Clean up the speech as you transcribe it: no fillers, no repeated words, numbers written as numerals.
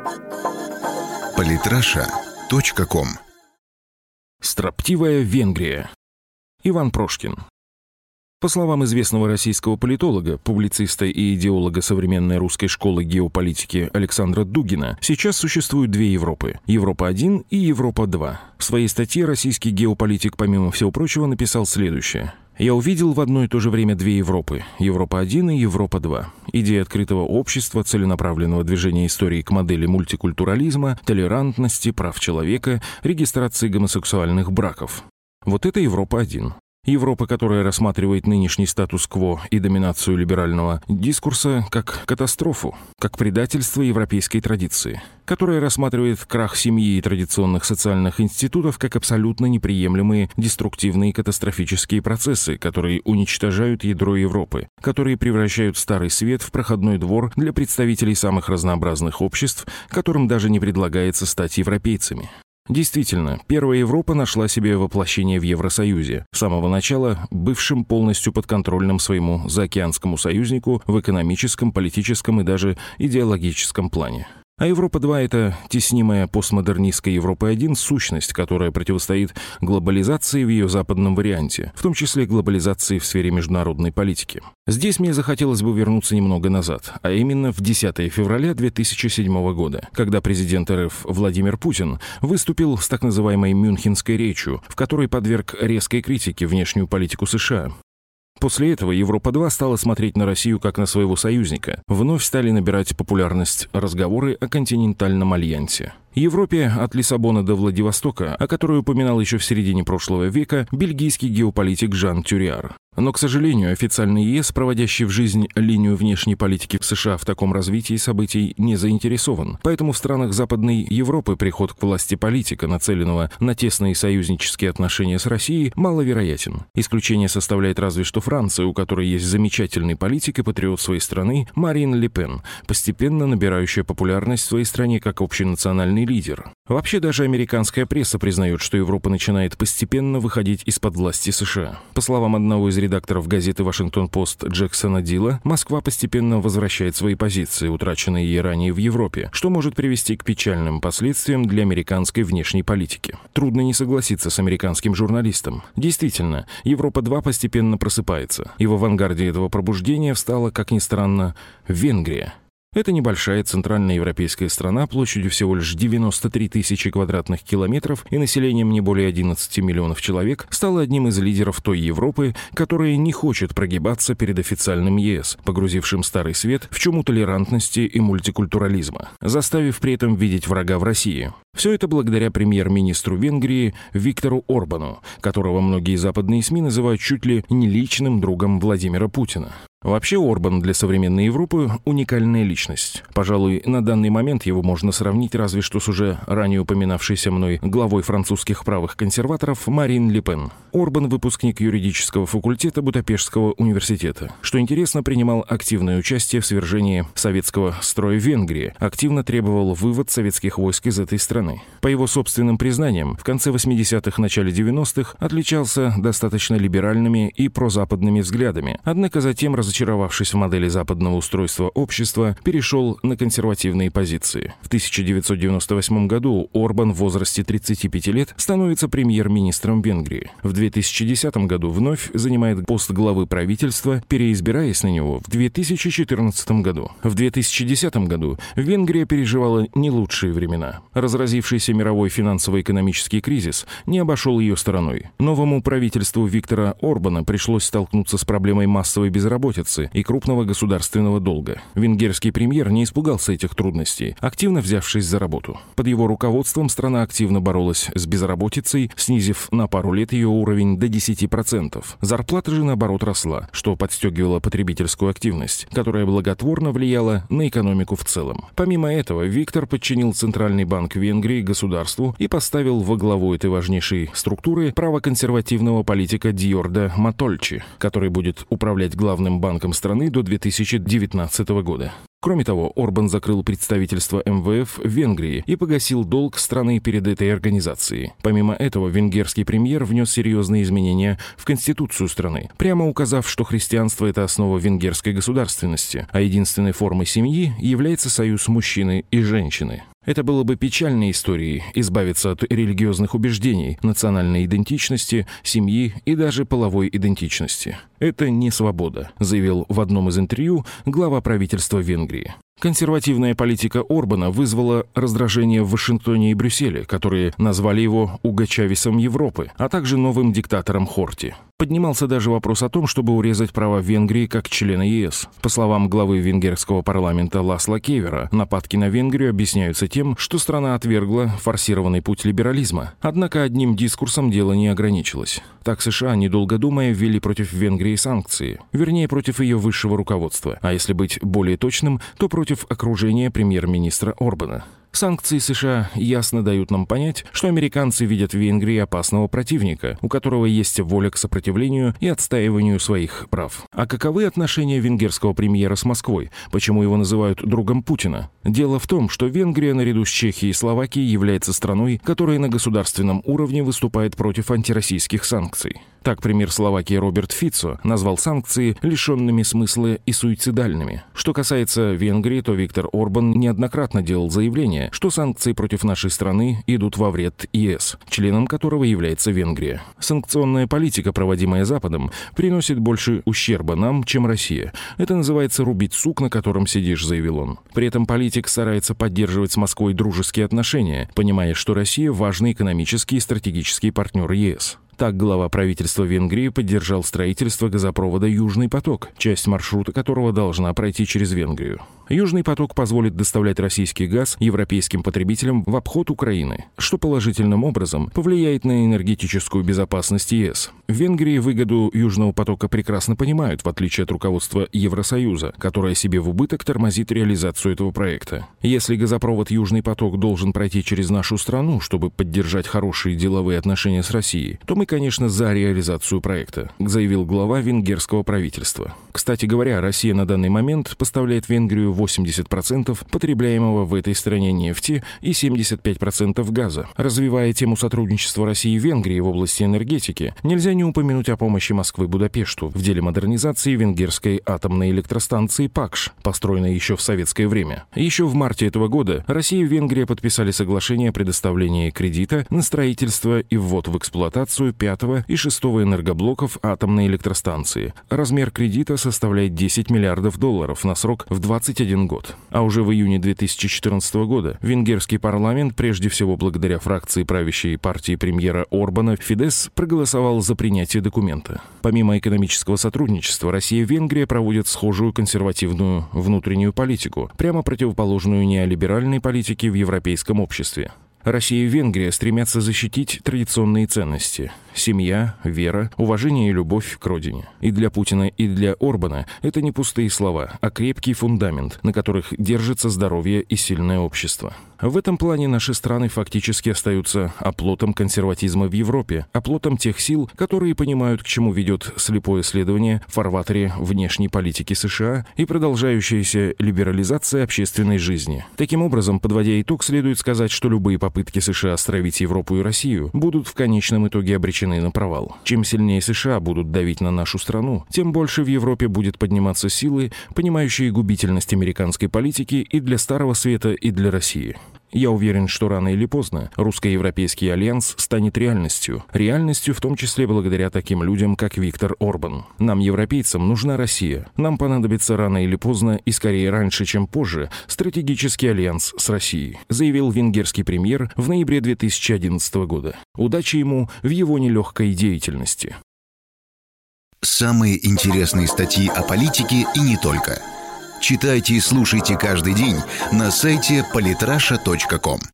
Политраша.ком. Строптивая Венгрия. Иван Прошкин. По словам известного российского политолога, публициста и идеолога современной русской школы геополитики Александра Дугина, сейчас существуют две Европы – Европа-1 и Европа-2. В своей статье российский геополитик, помимо всего прочего, написал следующее. «Я увидел в одно и то же время две Европы – Европа-1 и Европа-2. Идея открытого общества, целенаправленного движения истории к модели мультикультурализма, толерантности, прав человека, регистрации гомосексуальных браков. Вот это Европа-1. Европа, которая рассматривает нынешний статус-кво и доминацию либерального дискурса как катастрофу, как предательство европейской традиции, которая рассматривает крах семьи и традиционных социальных институтов как абсолютно неприемлемые деструктивные катастрофические процессы, которые уничтожают ядро Европы, которые превращают Старый Свет в проходной двор для представителей самых разнообразных обществ, которым даже не предлагается стать европейцами». Действительно, первая Европа нашла себе воплощение в Евросоюзе, с самого начала бывшим полностью подконтрольным своему заокеанскому союзнику в экономическом, политическом и даже идеологическом плане. А Европа-2 – это теснимая постмодернистская Европа-1 сущность, которая противостоит глобализации в ее западном варианте, в том числе глобализации в сфере международной политики. Здесь мне захотелось бы вернуться немного назад, а именно в 10 февраля 2007 года, когда президент РФ Владимир Путин выступил с так называемой Мюнхенской речью, в которой подверг резкой критике внешнюю политику США. После этого Европа-2 стала смотреть на Россию как на своего союзника. Вновь стали набирать популярность разговоры о континентальном альянсе. Европе от Лиссабона до Владивостока, о которой упоминал еще в середине прошлого века бельгийский геополитик Жан Тюриар. Но, к сожалению, официальный ЕС, проводящий в жизнь линию внешней политики в США в таком развитии событий, не заинтересован. Поэтому в странах Западной Европы приход к власти политика, нацеленного на тесные союзнические отношения с Россией, маловероятен. Исключение составляет разве что Франция, у которой есть замечательный политик и патриот своей страны Марин Ле Пен, постепенно набирающая популярность в своей стране как общенациональный лидер. Вообще даже американская пресса признает, что Европа начинает постепенно выходить из-под власти США. По словам одного из редакторов газеты «Вашингтон-Пост» Джексона Дилла, Москва постепенно возвращает свои позиции, утраченные ей ранее в Европе, что может привести к печальным последствиям для американской внешней политики. Трудно не согласиться с американским журналистом. Действительно, Европа-2 постепенно просыпается, и в авангарде этого пробуждения встала, как ни странно, Венгрия. Это небольшая центральноевропейская страна площадью всего лишь 93 тысячи квадратных километров и населением не более 11 миллионов человек стала одним из лидеров той Европы, которая не хочет прогибаться перед официальным ЕС, погрузившим Старый Свет в чуму толерантности и мультикультурализма, заставив при этом видеть врага в России. Все это благодаря премьер-министру Венгрии Виктору Орбану, которого многие западные СМИ называют чуть ли не личным другом Владимира Путина. Вообще Орбан для современной Европы – уникальная личность. Пожалуй, на данный момент его можно сравнить разве что с уже ранее упоминавшейся мной главой французских правых консерваторов Марин Ле Пен. Орбан – выпускник юридического факультета Будапештского университета. Что интересно, принимал активное участие в свержении советского строя в Венгрии, активно требовал вывод советских войск из этой страны. По его собственным признаниям, в конце 80-х, начале 90-х отличался достаточно либеральными и прозападными взглядами, однако затем, разочаровавшись в модели западного устройства общества, перешел на консервативные позиции. В 1998 году Орбан в возрасте 35 лет становится премьер-министром Венгрии. В 2010 году вновь занимает пост главы правительства, переизбираясь на него в 2014 году. В 2010 году Венгрия переживала не лучшие времена. Разразившийся мировой финансово-экономический кризис не обошел ее стороной. Новому правительству Виктора Орбана пришлось столкнуться с проблемой массовой безработицы и крупного государственного долга. Венгерский премьер не испугался этих трудностей, активно взявшись за работу. Под его руководством страна активно боролась с безработицей, снизив на пару лет ее уровень до 10%. Зарплата же, наоборот, росла, что подстегивало потребительскую активность, которая благотворно влияла на экономику в целом. Помимо этого, Виктор подчинил Центральный банк Венгрии государству и поставил во главу этой важнейшей структуры правоконсервативного политика Дьорда Матольчи, который будет управлять главным банком страны до 2019 года. Кроме того, Орбан закрыл представительство МВФ в Венгрии и погасил долг страны перед этой организацией. Помимо этого, венгерский премьер внес серьезные изменения в конституцию страны, прямо указав, что христианство – это основа венгерской государственности, а единственной формой семьи является союз мужчины и женщины. Это было бы печальной историей – избавиться от религиозных убеждений, национальной идентичности, семьи и даже половой идентичности. Это не свобода, заявил в одном из интервью глава правительства Венгрии. Консервативная политика Орбана вызвала раздражение в Вашингтоне и Брюсселе, которые назвали его «Уго-Чавесом Европы», а также новым диктатором Хорти. Поднимался даже вопрос о том, чтобы урезать права Венгрии как члена ЕС. По словам главы венгерского парламента Ласло Кевера, нападки на Венгрию объясняются тем, что страна отвергла форсированный путь либерализма. Однако одним дискурсом дело не ограничилось. Так США, недолго думая, ввели против Венгрии санкции. Вернее, против ее высшего руководства. А если быть более точным, то против окружения премьер-министра Орбана. Санкции США ясно дают нам понять, что американцы видят в Венгрии опасного противника, у которого есть воля к сопротивлению и отстаиванию своих прав. А каковы отношения венгерского премьера с Москвой? Почему его называют другом Путина? Дело в том, что Венгрия наряду с Чехией и Словакией является страной, которая на государственном уровне выступает против антироссийских санкций. Так, премьер Словакии Роберт Фицо назвал санкции лишенными смысла и суицидальными. Что касается Венгрии, то Виктор Орбан неоднократно делал заявление, что санкции против нашей страны идут во вред ЕС, членом которого является Венгрия. Санкционная политика, проводимая Западом, приносит больше ущерба нам, чем Россия. Это называется «рубить сук, на котором сидишь», заявил он. При этом политик старается поддерживать с Москвой дружеские отношения, понимая, что Россия – важный экономический и стратегический партнер ЕС. Так, глава правительства Венгрии поддержал строительство газопровода «Южный поток», часть маршрута которого должна пройти через Венгрию. «Южный поток» позволит доставлять российский газ европейским потребителям в обход Украины, что положительным образом повлияет на энергетическую безопасность ЕС. В Венгрии выгоду «Южного потока» прекрасно понимают, в отличие от руководства Евросоюза, которое себе в убыток тормозит реализацию этого проекта. Если газопровод «Южный поток» должен пройти через нашу страну, чтобы поддержать хорошие деловые отношения с Россией, то мы, конечно, за реализацию проекта, заявил глава венгерского правительства. Кстати говоря, Россия на данный момент поставляет в Венгрию 80% потребляемого в этой стране нефти и 75% газа. Развивая тему сотрудничества России и Венгрии в области энергетики, нельзя не упомянуть о помощи Москвы Будапешту в деле модернизации венгерской атомной электростанции ПАКШ, построенной еще в советское время. Еще в марте этого года Россия и Венгрия подписали соглашение о предоставлении кредита на строительство и ввод в эксплуатацию 5 и 6 энергоблоков атомной электростанции. Размер кредита составляет $10 миллиардов на срок в 21 год. А уже в июне 2014 года венгерский парламент, прежде всего благодаря фракции правящей партии премьера Орбана Фидес, проголосовал за принятие документа. Помимо экономического сотрудничества, Россия и Венгрия проводят схожую консервативную внутреннюю политику, прямо противоположную неолиберальной политике в европейском обществе. Россия и Венгрия стремятся защитить традиционные ценности – семья, вера, уважение и любовь к родине. И для Путина, и для Орбана это не пустые слова, а крепкий фундамент, на которых держится здоровье и сильное общество. В этом плане наши страны фактически остаются оплотом консерватизма в Европе, оплотом тех сил, которые понимают, к чему ведет слепое следование в фарватере внешней политики США и продолжающаяся либерализация общественной жизни. Таким образом, подводя итог, следует сказать, что любые попытки США стравить Европу и Россию будут в конечном итоге обречены на провал. Чем сильнее США будут давить на нашу страну, тем больше в Европе будет подниматься силы, понимающие губительность американской политики и для Старого Света, и для России. Я уверен, что рано или поздно русско-европейский альянс станет реальностью. Реальностью в том числе благодаря таким людям, как Виктор Орбан. Нам, европейцам, нужна Россия. Нам понадобится рано или поздно, и скорее раньше, чем позже, стратегический альянс с Россией, заявил венгерский премьер в ноябре 2011 года. Удачи ему в его нелегкой деятельности. Самые интересные статьи о политике и не только. Читайте и слушайте каждый день на сайте polytrasha.com.